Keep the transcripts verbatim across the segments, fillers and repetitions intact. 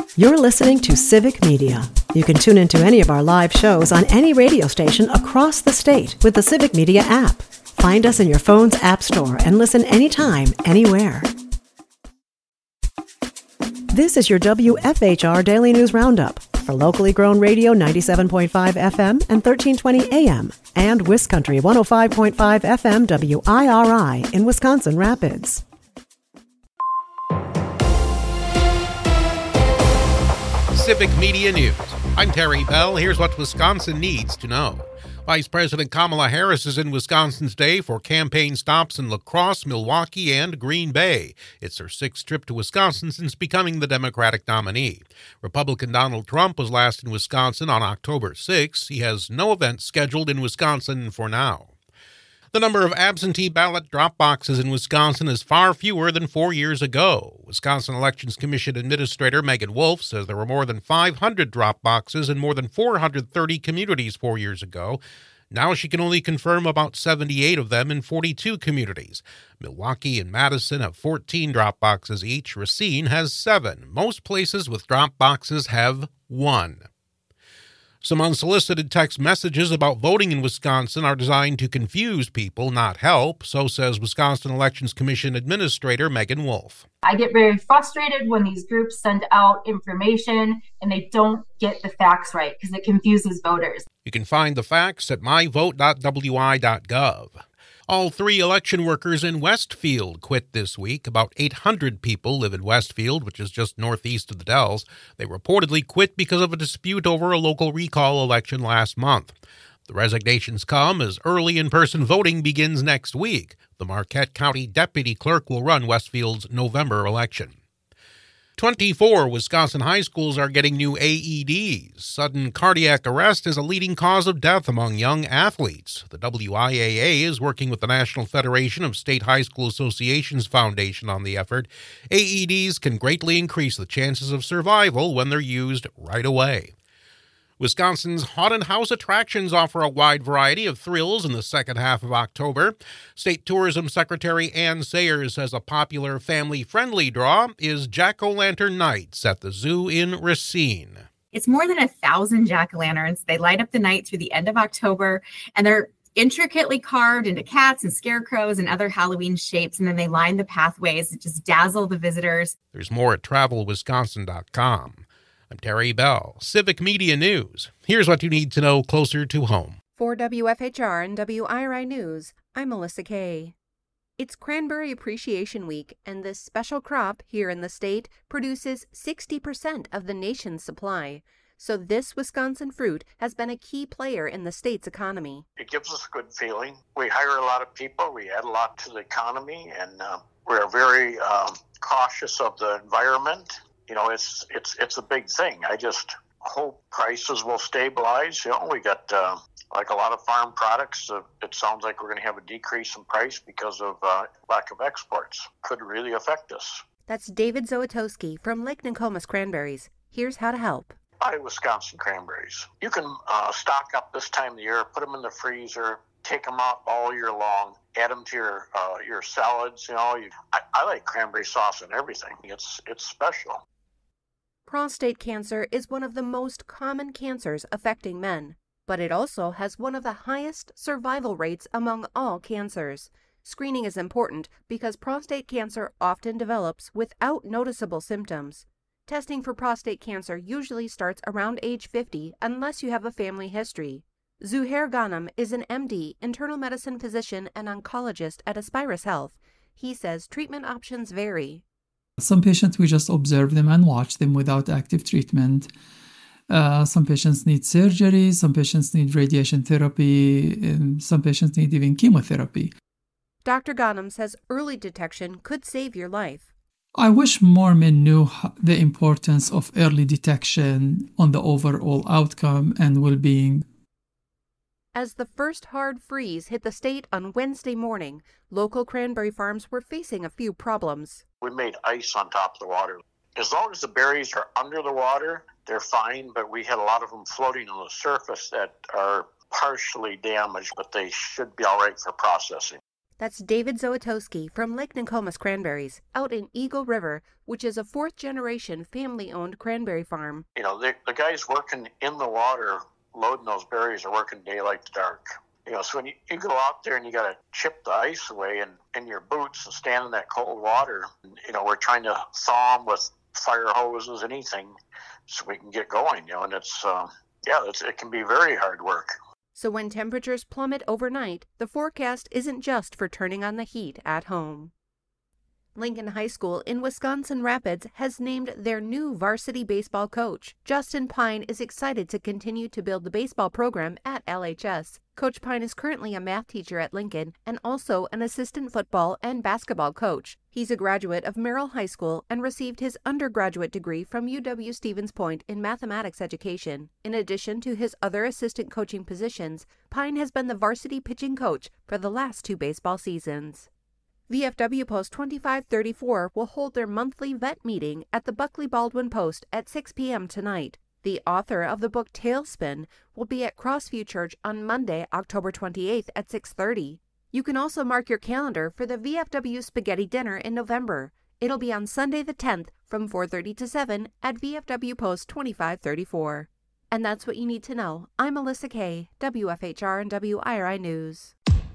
You're listening to Civic Media. You can tune into any of our live shows on any radio station across the state with the Civic Media app. Find us in your phone's app store and listen anytime, anywhere. This is your W F H R Daily News Roundup for locally grown radio ninety-seven point five F M and thirteen twenty A M and WisCountry one oh five point five F M W I R I in Wisconsin Rapids. Civic Media News. I'm Terry Bell. Here's what Wisconsin needs to know. Vice President Kamala Harris is in Wisconsin today for campaign stops in La Crosse, Milwaukee, and Green Bay. It's her sixth trip to Wisconsin since becoming the Democratic nominee. Republican Donald Trump was last in Wisconsin on October sixth. He has no events scheduled in Wisconsin for now. The number of absentee ballot drop boxes in Wisconsin is far fewer than four years ago. Wisconsin Elections Commission Administrator Megan Wolf says there were more than five hundred drop boxes in more than four hundred thirty communities four years ago. Now she can only confirm about seventy-eight of them in forty-two communities. Milwaukee and Madison have fourteen drop boxes each. Racine has seven. Most places with drop boxes have one. Some unsolicited text messages about voting in Wisconsin are designed to confuse people, not help, so says Wisconsin Elections Commission Administrator Megan Wolf. I get very frustrated when these groups send out information and they don't get the facts right because it confuses voters. You can find the facts at my vote dot w i dot gov. All three election workers in Westfield quit this week. About eight hundred people live in Westfield, which is just northeast of the Dells. They reportedly quit because of a dispute over a local recall election last month. The resignations come as early in-person voting begins next week. The Marquette County Deputy Clerk will run Westfield's November election. twenty-four Wisconsin high schools are getting new A E Ds. Sudden cardiac arrest is a leading cause of death among young athletes. The W I A A is working with the National Federation of State High School Associations Foundation on the effort. A E Ds can greatly increase the chances of survival when they're used right away. Wisconsin's haunted house attractions offer a wide variety of thrills in the second half of October. State Tourism Secretary Ann Sayers says a popular family-friendly draw is Jack-O-Lantern Nights at the Zoo in Racine. It's more than a thousand jack-o'-lanterns. They light up the night through the end of October, and they're intricately carved into cats and scarecrows and other Halloween shapes, and then they line the pathways that just dazzle the visitors. There's more at travel wisconsin dot com. I'm Terry Bell, Civic Media News. Here's what you need to know closer to home. For W F H R and W I R I News, I'm Melissa Kay. It's Cranberry Appreciation Week, and this special crop here in the state produces sixty percent of the nation's supply. So this Wisconsin fruit has been a key player in the state's economy. It gives us a good feeling. We hire a lot of people. We add a lot to the economy, and uh, we're very uh, cautious of the environment. You know, it's it's it's a big thing. I just hope prices will stabilize. You know, we got, uh, like a lot of farm products, uh, it sounds like we're going to have a decrease in price because of uh, lack of exports. Could really affect us. That's David Zowatowski from Lake Nokomis Cranberries. Here's how to help. Buy Wisconsin cranberries. You can uh, stock up this time of the year, put them in the freezer, take them out all year long, add them to your uh, your salads. You know, you, I, I like cranberry sauce and everything. It's it's special. Prostate cancer is one of the most common cancers affecting men, but it also has one of the highest survival rates among all cancers. Screening is important because prostate cancer often develops without noticeable symptoms. Testing for prostate cancer usually starts around age fifty unless you have a family history. Zuhair Ghanem is an M D, internal medicine physician and oncologist at Aspirus Health. He says treatment options vary. Some patients, we just observe them and watch them without active treatment. Uh, some patients need surgery, some patients need radiation therapy, and some patients need even chemotherapy. Doctor Ghanem says early detection could save your life. I wish more men knew the importance of early detection on the overall outcome and well-being. As the first hard freeze hit the state on Wednesday morning, local cranberry farms were facing a few problems. We made ice on top of the water. As long as the berries are under the water, they're fine, but we had a lot of them floating on the surface that are partially damaged, but they should be all right for processing. That's David Zowatowski from Lake Nokomis Cranberries, out in Eagle River, which is a fourth-generation family-owned cranberry farm. You know, the, the guys working in the water loading those berries are working daylight to dark. You know, so when you, you go out there and you got to chip the ice away in, in your boots and stand in that cold water, you know, we're trying to thaw them with fire hoses, anything, so we can get going, you know, and it's, uh, yeah, it's, it can be very hard work. So when temperatures plummet overnight, the forecast isn't just for turning on the heat at home. Lincoln High School in Wisconsin Rapids has named their new varsity baseball coach. Justin Pine is excited to continue to build the baseball program at L H S. Coach Pine is currently a math teacher at Lincoln and also an assistant football and basketball coach. He's a graduate of Merrill High School and received his undergraduate degree from U W-Stevens Point in mathematics education. In addition to his other assistant coaching positions, Pine has been the varsity pitching coach for the last two baseball seasons. V F W Post twenty-five thirty-four will hold their monthly vet meeting at the Buckley Baldwin Post at six p.m. tonight. The author of the book Tailspin will be at Crossview Church on Monday, October twenty-eighth at six thirty. You can also mark your calendar for the V F W Spaghetti Dinner in November. It'll be on Sunday the tenth from four thirty to seven at V F W Post twenty-five thirty-four. And that's what you need to know. I'm Melissa Kay, W F H R and W I R I News.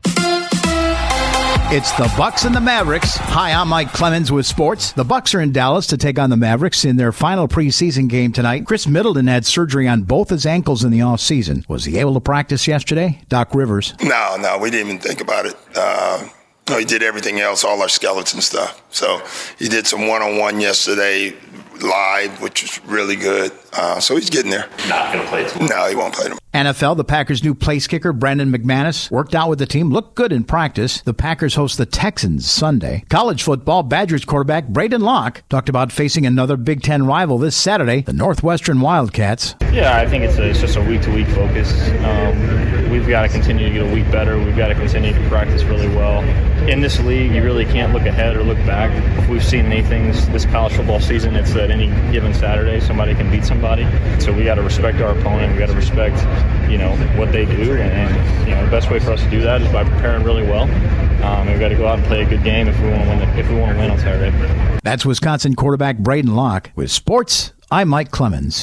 It's the Bucks and the Mavericks. Hi, I'm Mike Clemens with sports. The Bucks are in Dallas to take on the Mavericks in their final preseason game tonight. Chris Middleton had surgery on both his ankles in the offseason. Was he able to practice yesterday? Doc Rivers. No, no, we didn't even think about it. Uh, no, he did everything else, all our skeleton stuff. So he did some one-on-one yesterday live, which was really good. Uh, so he's getting there. Not going to play tomorrow. No, he won't play tomorrow. N F L, the Packers' new place kicker, Brandon McManus, worked out with the team, looked good in practice. The Packers host the Texans Sunday. College football, Badgers quarterback Braden Locke talked about facing another Big Ten rival this Saturday, the Northwestern Wildcats. Yeah, I think it's, a, it's just a week-to-week focus. Um, we've got to continue to get a week better. We've got to continue to practice really well. In this league, you really can't look ahead or look back. If we've seen anything this, this college football season, it's that any given Saturday somebody can beat somebody. So we got to respect our opponent. We got to respect, you know, what they do, and, and you know the best way for us to do that is by preparing really well. Um, we've got to go out and play a good game if we want to win. If we want to win on Saturday. That's Wisconsin quarterback Braden Locke. With sports, I'm Mike Clemens.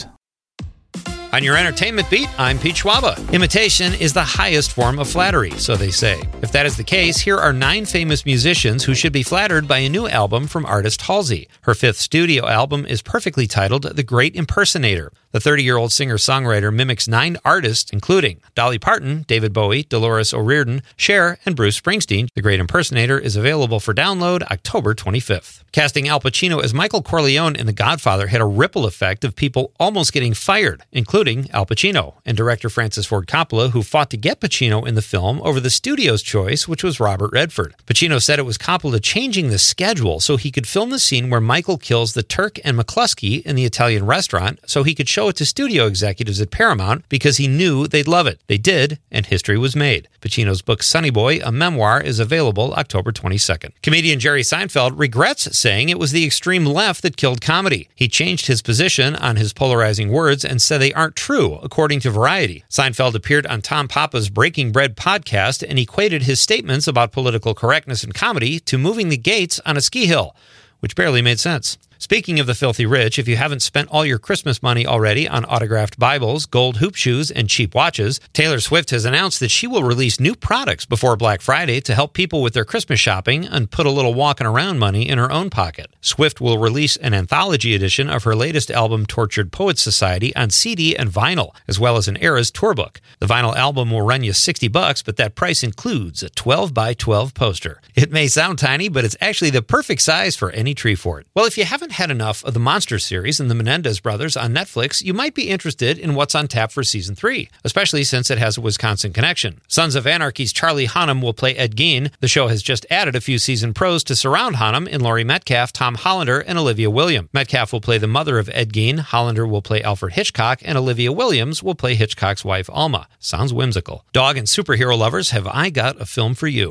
On your entertainment beat, I'm Pete Schwaba. Imitation is the highest form of flattery, so they say. If that is the case, here are nine famous musicians who should be flattered by a new album from artist Halsey. Her fifth studio album is perfectly titled The Great Impersonator. The thirty-year-old singer-songwriter mimics nine artists, including Dolly Parton, David Bowie, Dolores O'Riordan, Cher, and Bruce Springsteen. The Great Impersonator is available for download October twenty-fifth. Casting Al Pacino as Michael Corleone in The Godfather had a ripple effect of people almost getting fired, including Al Pacino and director Francis Ford Coppola, who fought to get Pacino in the film over the studio's choice, which was Robert Redford. Pacino said it was Coppola changing the schedule so he could film the scene where Michael kills the Turk and McCluskey in the Italian restaurant so he could show it to studio executives at Paramount because he knew they'd love it. They did, and history was made. Pacino's book Sonny Boy, a memoir, is available October twenty-second. Comedian Jerry Seinfeld regrets saying it was the extreme left that killed comedy. He changed his position on his polarizing words and said they aren't true, according to Variety. Seinfeld appeared on Tom Papa's Breaking Bread podcast and equated his statements about political correctness in comedy to moving the gates on a ski hill, which barely made sense. Speaking of the filthy rich, if you haven't spent all your Christmas money already on autographed Bibles, gold hoop shoes, and cheap watches, Taylor Swift has announced that she will release new products before Black Friday to help people with their Christmas shopping and put a little walking around money in her own pocket. Swift will release an anthology edition of her latest album, Tortured Poets Society, on C D and vinyl, as well as an Eras tour book. The vinyl album will run you sixty bucks, but that price includes a twelve by twelve poster. It may sound tiny, but it's actually the perfect size for any tree fort. Well, if you haven't had enough of the Monster series and the Menendez brothers on Netflix, you might be interested in what's on tap for season three, especially since it has a Wisconsin connection. Sons of Anarchy's Charlie Hunnam will play Ed Gein. The show has just added a few season pros to surround Hunnam in Laurie Metcalf, Tom Hollander, and Olivia Williams. Metcalf will play the mother of Ed Gein, Hollander will play Alfred Hitchcock, and Olivia Williams will play Hitchcock's wife Alma. Sounds whimsical. Dog and superhero lovers, have I got a film for you.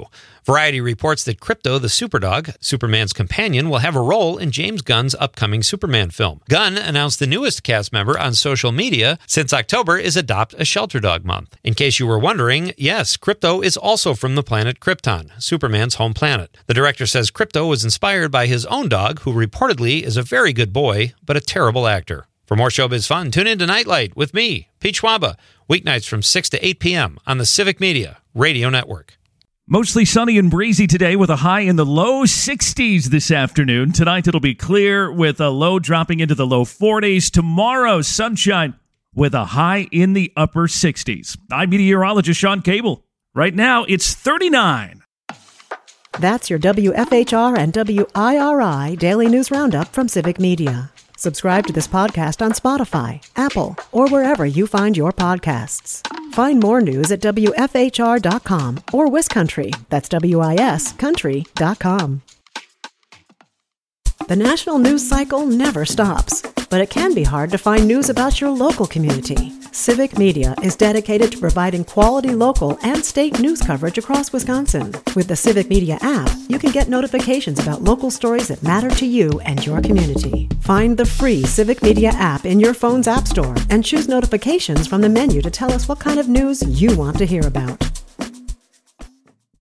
Variety reports that Krypto, the superdog, Superman's companion, will have a role in James Gunn's upcoming Superman film. Gunn announced the newest cast member on social media since October is Adopt a Shelter Dog Month. In case you were wondering, yes, Krypto is also from the planet Krypton, Superman's home planet. The director says Krypto was inspired by his own dog, who reportedly is a very good boy, but a terrible actor. For more showbiz fun, tune in to Nightlight with me, Pete Schwaba, weeknights from six to eight p.m. on the Civic Media Radio Network. Mostly sunny and breezy today with a high in the low sixties this afternoon. Tonight it'll be clear with a low dropping into the low forties. Tomorrow, sunshine with a high in the upper sixties. I'm meteorologist Sean Cable. Right now, it's thirty-nine. That's your W F H R and W I R I Daily News Roundup from Civic Media. Subscribe to this podcast on Spotify, Apple, or wherever you find your podcasts. Find more news at W F H R dot com or WisCountry, that's W I S country dot com. The national news cycle never stops, but it can be hard to find news about your local community. Civic Media is dedicated to providing quality local and state news coverage across Wisconsin. With the Civic Media app, you can get notifications about local stories that matter to you and your community. Find the free Civic Media app in your phone's app store and choose notifications from the menu to tell us what kind of news you want to hear about.